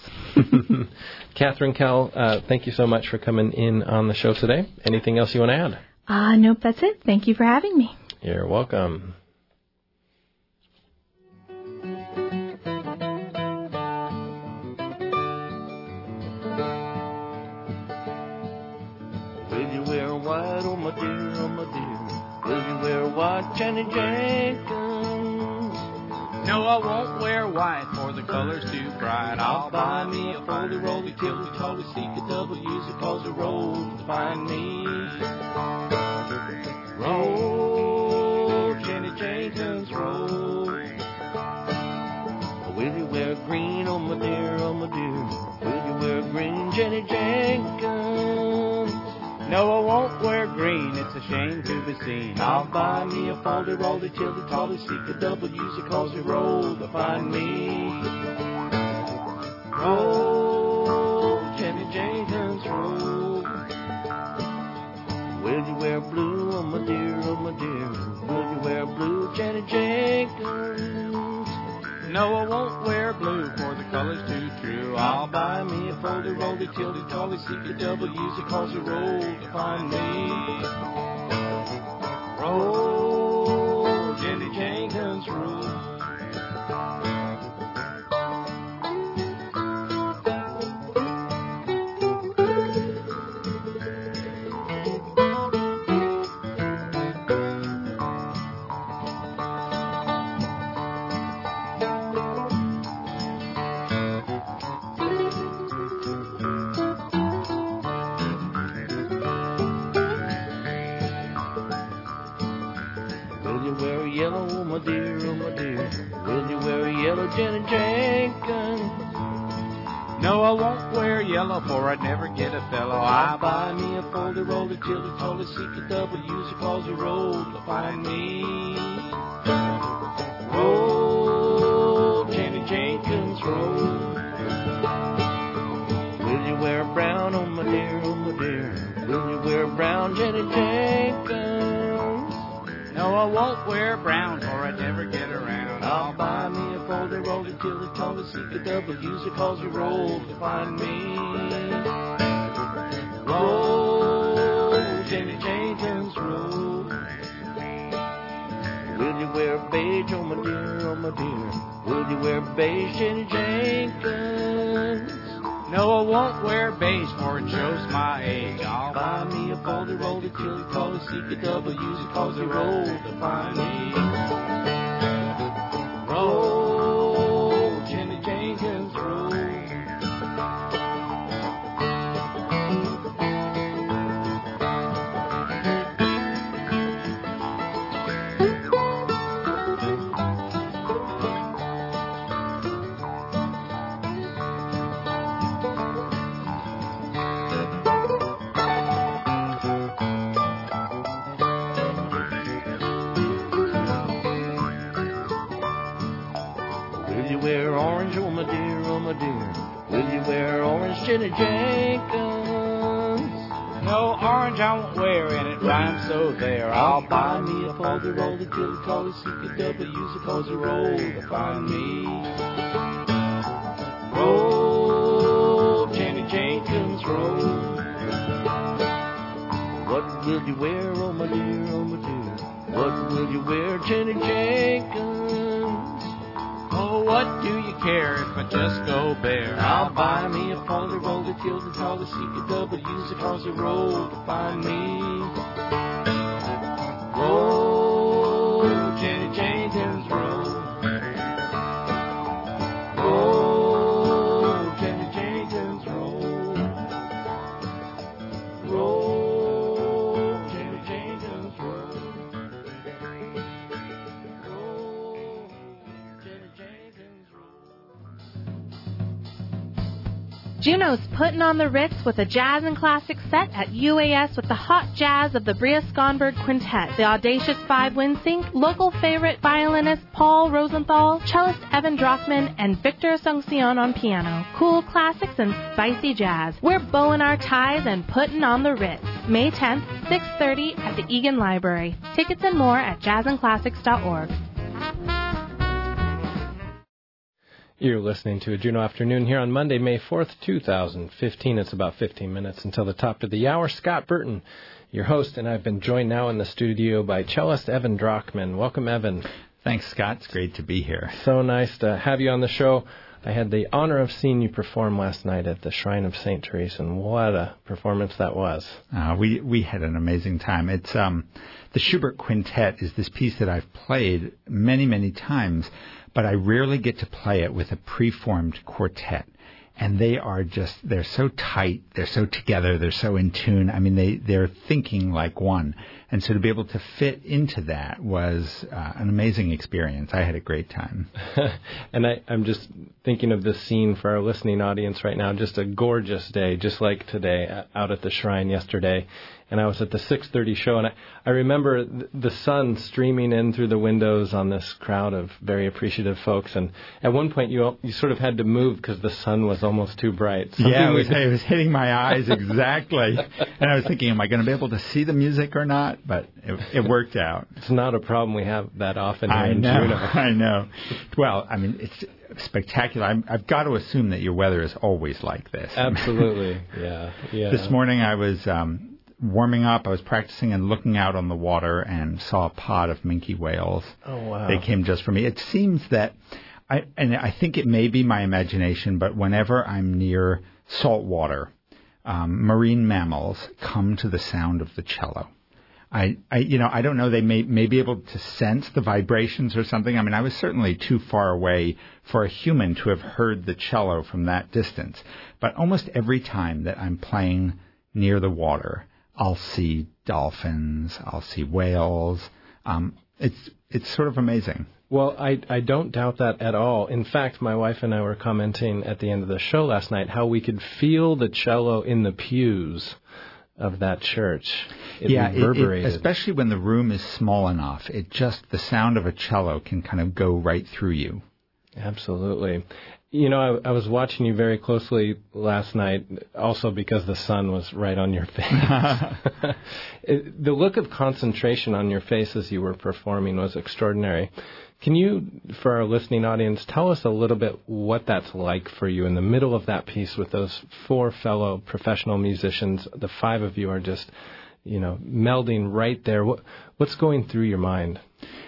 Catherine Kell, uh, thank you so much for coming in on the show today. Anything else you want to add? Uh, nope, that's it. Thank you for having me. You're welcome. Will you wear white, oh my dear, oh my dear? Will you wear white? what, Jenny Jenkins? No, I won't wear white, for the color's too bright. I'll buy me a foldy, roly, tilly, tolly, seek a double, use a cozy roll to find me. Roll, Jenny Jenkins, roll. Will you wear green, oh my dear, oh my dear? Will you wear green, Jenny Jenkins? No, I won't wear green, it's a shame to be seen. I'll buy me a foldy, roly, tilly, tolly, seek a double, use a cozy roll to find me. Roll, Jenny Jenkins, roll. Will you wear blue, oh my dear, oh my dear? Will you wear blue, Jenny Jenkins? No, I won't wear blue, for the color's too true. I'll buy me a foldy, roly, tilly, tolly, seek a double, use a cozy roll to find me. Roll, Jenny Jenkins, roll. Jenny Jenkins. No, I won't wear yellow, for I'd never get a fellow. I'll buy me a foldy, roly, tilly, tolly, seek a double, use a cozy roll to find me. Roll, Jenny Jenkins, roll. Will you wear brown, oh my dear, oh my dear? Will you wear brown, Jenny Jenkins? No, I won't wear brown, for I'd never get around. I'll buy me a foldy, roly, tilly, tolly, seek a double, use a cozy roll to find me. Roll, Jenny Jenkins, roll. Will you wear beige, oh my dear, oh my dear? Will you wear beige, Jenny Jenkins? No, I won't wear beige, for it shows my age. I'll buy me a foldy, roly, tilly, tolly, seek a double, use a cozy roll to find me. Roll, Jenny Jenkins, roll. Jenny Jenkins. No orange I won't wear, and it rhymes so there. I'll buy me a foldy, roly, tilly, tolly, seek a double, use a cozy roll to find me. Roll, Jenny Jenkins, roll. What will you wear, oh my dear, oh my dear? What will you wear, Jenny Jenkins? Oh, what do you care if I just go bare? I'll buy me a foldy, roly, tilly, tolly, seek a double, use a cozy roll to find me. Roll, Jenny Jenkins, roll. Roll, Jenny Jenkins, roll. Roll, Jenny Jenkins, roll. Juno's putting on the Ritz with a jazz and classic set at U A S with the hot jazz of the Bria Skonberg Quintet, the audacious five wind sync, local favorite violinist Paul Rosenthal, cellist Evan Drockman, and Victor Asuncion on piano. Cool classics and spicy jazz. We're bowing our ties and putting on the Ritz. May tenth, six thirty at the Egan Library. Tickets and more at jazz and classics dot org. You're listening to a Juno Afternoon here on Monday, May fourth, two thousand fifteen. It's about fifteen minutes until the top of the hour. Scott Burton, your host, and I've been joined now in the studio by cellist Evan Drockman. Welcome, Evan. Thanks, Scott. It's great to be here. So nice to have you on the show. I had the honor of seeing you perform last night at the Shrine of Saint Teresa, and what a performance that was. Uh, we we had an amazing time. It's um, the Schubert Quintet is this piece that I've played many, many times, but I rarely get to play it with a preformed quartet. And they are just, they're so tight, they're so together, they're so in tune. I mean, they, they're thinking like one. And so to be able to fit into that was uh, an amazing experience. I had a great time. And I, I'm just thinking of this scene for our listening audience right now. Just a gorgeous day, just like today, out at the shrine yesterday. And I was at the six thirty show, and I, I remember the sun streaming in through the windows on this crowd of very appreciative folks. And at one point, you you sort of had to move because the sun was almost too bright. Something yeah, it was, it was hitting my eyes, exactly. And I was thinking, am I going to be able to see the music or not? But it, it worked out. It's not a problem we have that often here I in know, Juneau. I know. Well, I mean, it's spectacular. I'm, I've got to assume that your weather is always like this. Absolutely, yeah, yeah. This morning I was um, warming up. I was practicing and looking out on the water and saw a pod of minke whales. Oh, wow. They came just for me. It seems that, I, and I think it may be my imagination, but whenever I'm near salt water, um, marine mammals come to the sound of the cello. I, I, you know, I don't know, they may, may be able to sense the vibrations or something. I mean, I was certainly too far away for a human to have heard the cello from that distance. But almost every time that I'm playing near the water, I'll see dolphins, I'll see whales. Um, it's, it's sort of amazing. Well, I, I don't doubt that at all. In fact, my wife and I were commenting at the end of the show last night how we could feel the cello in the pews of that church. It yeah, reverberated. It, it, especially when the room is small enough. It just, the sound of a cello can kind of go right through you. Absolutely. You know, I, I was watching you very closely last night, also because the sun was right on your face. it, the look of concentration on your face as you were performing was extraordinary. Can you, for our listening audience, tell us a little bit what that's like for you in the middle of that piece with those four fellow professional musicians? The five of you are just, you know, melding right there. What, what's going through your mind?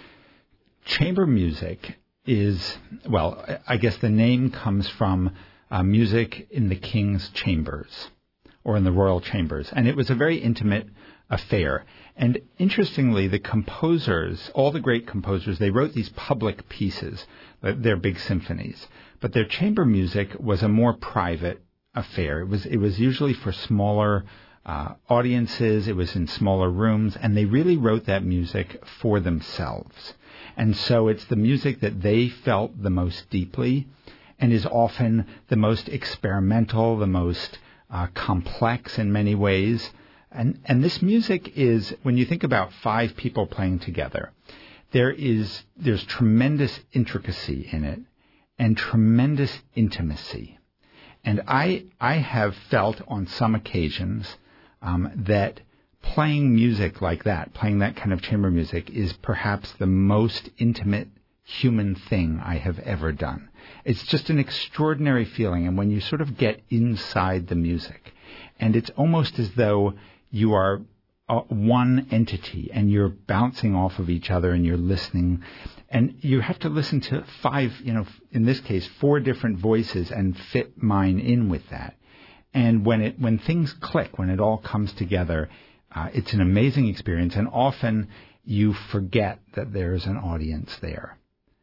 Chamber music is, well, I guess the name comes from uh, music in the king's chambers or in the royal chambers. And it was a very intimate affair. And interestingly, the composers, all the great composers, they wrote these public pieces, their big symphonies. But their chamber music was a more private affair. It was it was usually for smaller uh, audiences. It was in smaller rooms. And they really wrote that music for themselves. And so it's the music that they felt the most deeply and is often the most experimental, the most uh, complex in many ways. And and this music is, when you think about five people playing together, there is there's tremendous intricacy in it and tremendous intimacy. And I I have felt on some occasions um, that playing music like that, playing that kind of chamber music, is perhaps the most intimate human thing I have ever done. It's just an extraordinary feeling. And when you sort of get inside the music, and it's almost as though you are uh, one entity and you're bouncing off of each other and you're listening. And you have to listen to five, you know, in this case, four different voices and fit mine in with that. And when it when things click, when it all comes together, uh, it's an amazing experience. And often you forget that there's an audience there.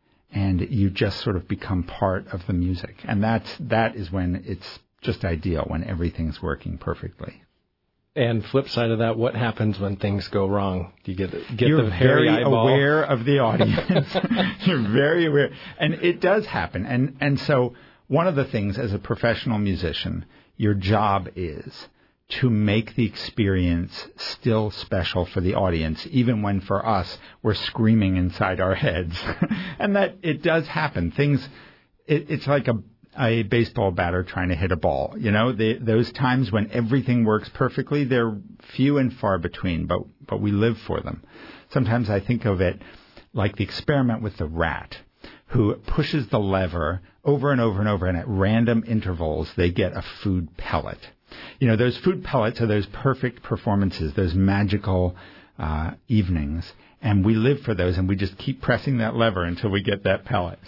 And you just sort of become part of the music. And that's that is when it's just ideal, when everything's working perfectly. And flip side of that, what happens when things go wrong? Do you get get You're the hairy very eyeball? aware of the audience. You're very aware, and it does happen. And and so one of the things as a professional musician, your job is to make the experience still special for the audience, even when for us we're screaming inside our heads, and that it does happen. Things, it, it's like a a baseball batter trying to hit a ball. You know, the, those times when everything works perfectly, they're few and far between, but but we live for them. Sometimes I think of it like the experiment with the rat, who pushes the lever over and over and over, and at random intervals they get a food pellet. You know, those food pellets are those perfect performances, those magical uh, evenings. And we live for those, and we just keep pressing that lever until we get that pellet.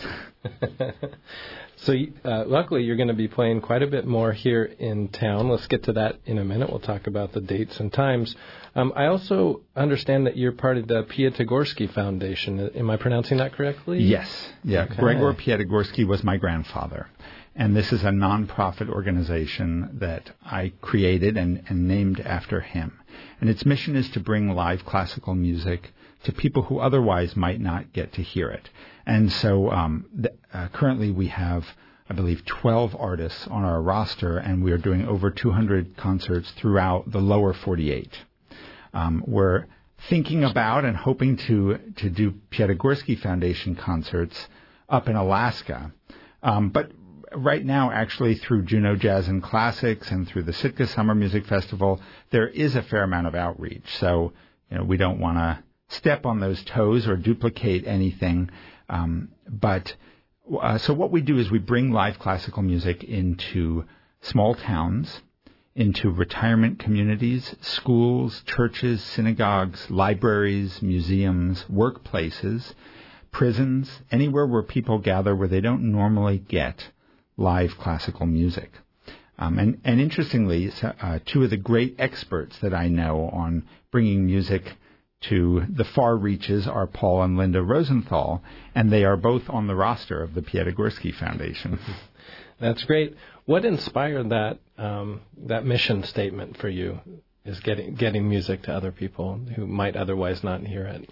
So uh, luckily, you're going to be playing quite a bit more here in town. Let's get to that in a minute. We'll talk about the dates and times. Um, I also understand that you're part of the Piatigorsky Foundation. Am I pronouncing that correctly? Yes. Yeah. Okay. Gregor Piatigorsky was my grandfather. And this is a nonprofit organization that I created and, and named after him. And its mission is to bring live classical music to people who otherwise might not get to hear it. And so um, th- uh, currently we have, I believe, twelve artists on our roster, and we are doing over two hundred concerts throughout the lower forty-eight. Um, we're thinking about and hoping to, to do Piatigorsky Foundation concerts up in Alaska. Um, but right now, actually, through Juneau Jazz and Classics and through the Sitka Summer Music Festival, there is a fair amount of outreach. So, you know, we don't want to step on those toes or duplicate anything. Um, but uh, so what we do is we bring live classical music into small towns, into retirement communities, schools, churches, synagogues, libraries, museums, workplaces, prisons, anywhere where people gather where they don't normally get live classical music. Um, and, and interestingly, uh, two of the great experts that I know on bringing music to the far reaches are Paul and Linda Rosenthal, and they are both on the roster of the Piatigorsky Foundation. That's great. What inspired that um, that mission statement for you? Is getting getting music to other people who might otherwise not hear it?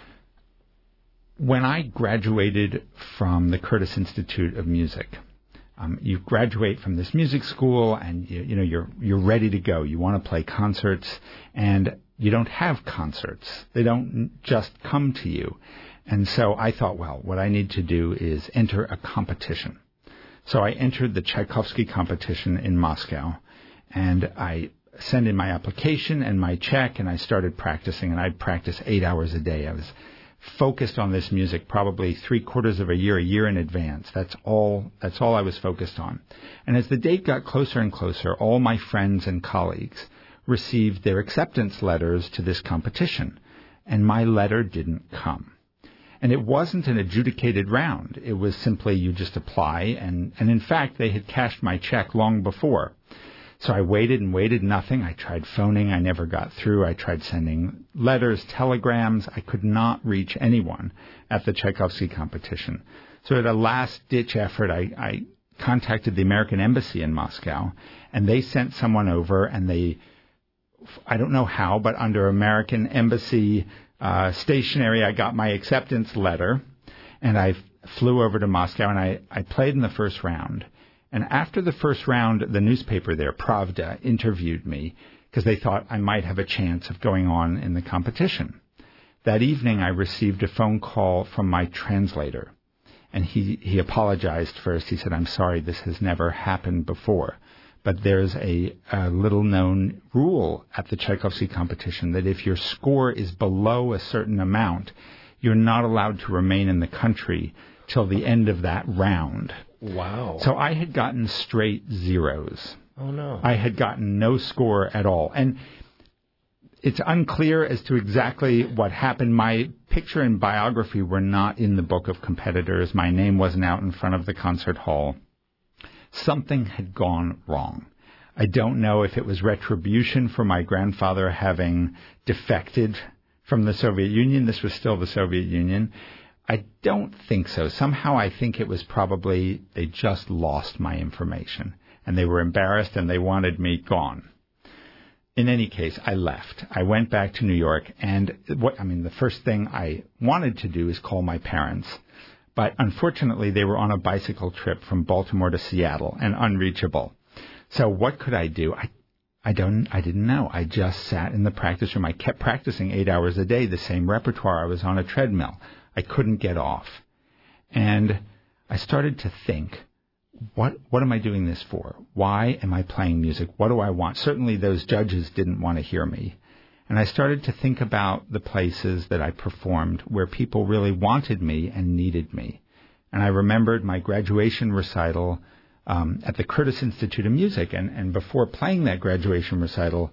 When I graduated from the Curtis Institute of Music, um, you graduate from this music school, and you, you know you're you're ready to go. You want to play concerts, and you don't have concerts. They don't just come to you. And so I thought, well, what I need to do is enter a competition. So I entered the Tchaikovsky competition in Moscow, and I sent in my application and my check, and I started practicing, and I'd practice eight hours a day. I was focused on this music probably three quarters of a year, a year in advance. That's all, that's all I was focused on. And as the date got closer and closer, all my friends and colleagues received their acceptance letters to this competition, and my letter didn't come. And it wasn't an adjudicated round. It was simply you just apply, and, and in fact, they had cashed my check long before. So I waited and waited, nothing. I tried phoning. I never got through. I tried sending letters, telegrams. I could not reach anyone at the Tchaikovsky competition. So at a last-ditch effort, I, I contacted the American Embassy in Moscow, and they sent someone over, and they, I don't know how, but under American Embassy uh, stationery, I got my acceptance letter, and I flew over to Moscow, and I, I played in the first round. And after the first round, the newspaper there, Pravda, interviewed me because they thought I might have a chance of going on in the competition. That evening, I received a phone call from my translator, and he, he apologized first. He said, "I'm sorry, this has never happened before, but there's a, a little-known rule at the Tchaikovsky competition that if your score is below a certain amount, you're not allowed to remain in the country till the end of that round." Wow. So I had gotten straight zeros. Oh, no. I had gotten no score at all. And it's unclear as to exactly what happened. My picture and biography were not in the book of competitors. My name wasn't out in front of the concert hall. Something had gone wrong. I don't know if it was retribution for my grandfather having defected from the Soviet Union. This was still the Soviet Union. I don't think so. Somehow I think it was probably they just lost my information, and they were embarrassed, and they wanted me gone. In any case, I left. I went back to New York, and what I mean, the first thing I wanted to do is call my parents, but unfortunately they were on a bicycle trip from Baltimore to Seattle and unreachable. So what could I do? I I don't I didn't know. I just sat in the practice room. I kept practicing eight hours a day, the same repertoire. I was on a treadmill. I couldn't get off. And I started to think, what what am I doing this for? Why am I playing music? What do I want? Certainly those judges didn't want to hear me. And I started to think about the places that I performed where people really wanted me and needed me. And I remembered my graduation recital um, at the Curtis Institute of Music. And, and before playing that graduation recital,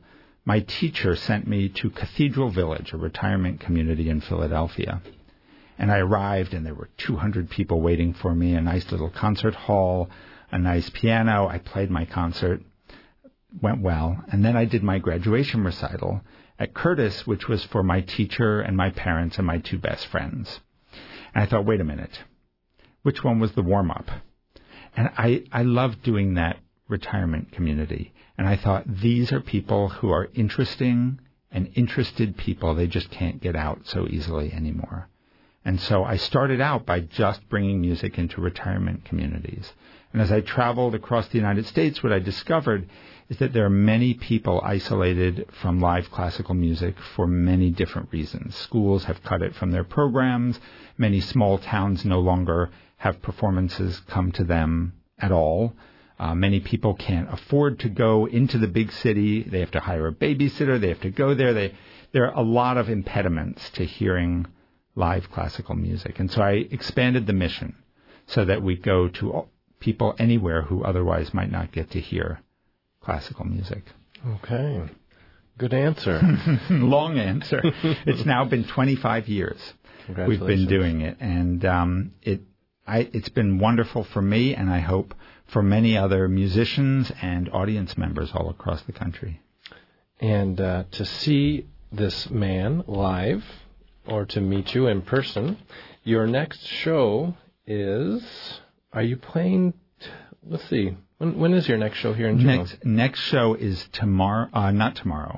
my teacher sent me to Cathedral Village, a retirement community in Philadelphia. And I arrived, and there were two hundred people waiting for me, a nice little concert hall, a nice piano. I played my concert, went well. And then I did my graduation recital at Curtis, which was for my teacher and my parents and my two best friends. And I thought, wait a minute, which one was the warm-up? And I, I loved doing that retirement community. And I thought, these are people who are interesting and interested people. They just can't get out so easily anymore. And so I started out by just bringing music into retirement communities. And as I traveled across the United States, what I discovered is that there are many people isolated from live classical music for many different reasons. Schools have cut it from their programs. Many small towns no longer have performances come to them at all. Uh, many people can't afford to go into the big city. They have to hire a babysitter. They have to go there. They, there are a lot of impediments to hearing live classical music. And so I expanded the mission so that we go to people anywhere who otherwise might not get to hear classical music. Okay. Good answer. Long answer. It's now been twenty-five years we've been doing it. And um, it, I, it's been wonderful for me, and I hope for many other musicians and audience members all across the country. And uh, to see this man live, or to meet you in person, your next show is, are you playing, t- let's see, when, when is your next show here in Juneau? Next, next show is tomorrow, uh, not tomorrow,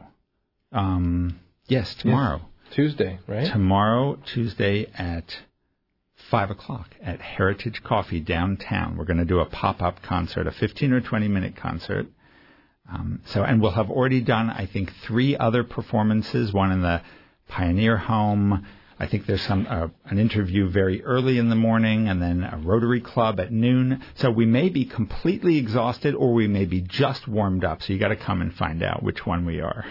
um, yes, tomorrow. Yes. Tuesday, right? Tomorrow, Tuesday at five o'clock at Heritage Coffee downtown. We're going to do a pop-up concert, a fifteen or twenty minute concert. Um, so, and we'll have already done, I think, three other performances, one in the Pioneer Home. I think there's some uh, an interview very early in the morning, and then a Rotary Club at noon. So we may be completely exhausted, or we may be just warmed up. So you got to come and find out which one we are.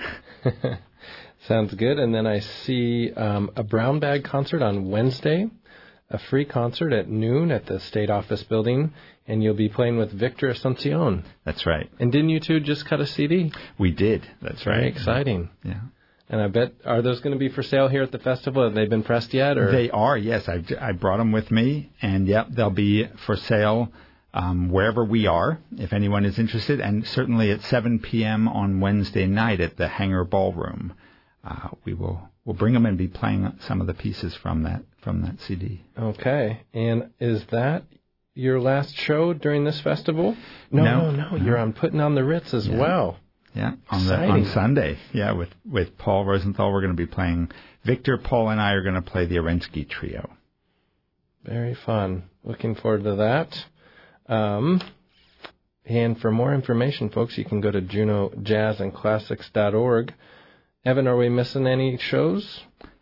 Sounds good. And then I see um, a Brown Bag concert on Wednesday, a free concert at noon at the State Office Building, and you'll be playing with Victor Asuncion. That's right. And didn't you two just cut a C D? We did. That's right. Very exciting. Yeah. And I bet, are those going to be for sale here at the festival? Have they been pressed yet? Or? They are, yes. I, I brought them with me, and yep, they'll be for sale um, wherever we are, if anyone is interested, and certainly at seven p.m. on Wednesday night at the Hangar Ballroom. Uh, we will we'll bring them and be playing some of the pieces from that from that C D. Okay. And is that your last show during this festival? No, no, no. no. You're on Putting on the Ritz as yeah. well. Yeah, on the, on Sunday. Yeah, with, with Paul Rosenthal, we're going to be playing. Victor, Paul, and I are going to play the Arensky Trio. Very fun. Looking forward to that. Um, and for more information, folks, you can go to juneau jazz and classics dot org. Evan, are we missing any shows?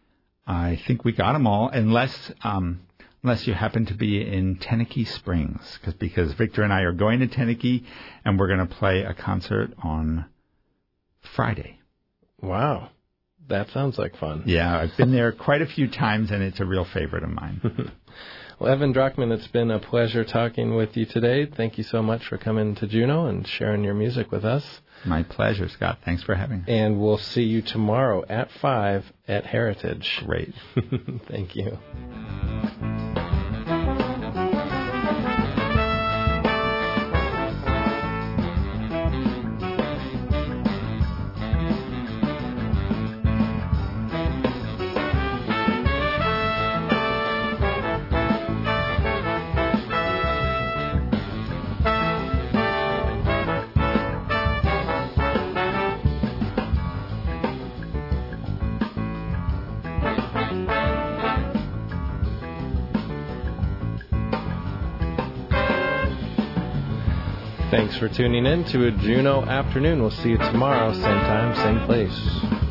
I think we got them all, unless um, unless you happen to be in Teneke Springs, cause, because Victor and I are going to Teneke, and we're going to play a concert on Friday. Wow. That sounds like fun. Yeah, I've been there quite a few times, and it's a real favorite of mine. Well, Evan Drachman, it's been a pleasure talking with you today. Thank you so much for coming to Juneau and sharing your music with us. My pleasure, Scott. Thanks for having me. And we'll see you tomorrow at five at Heritage. Great. Thank you. Thanks for tuning in to a Juneau Afternoon. We'll see you tomorrow, same time, same place.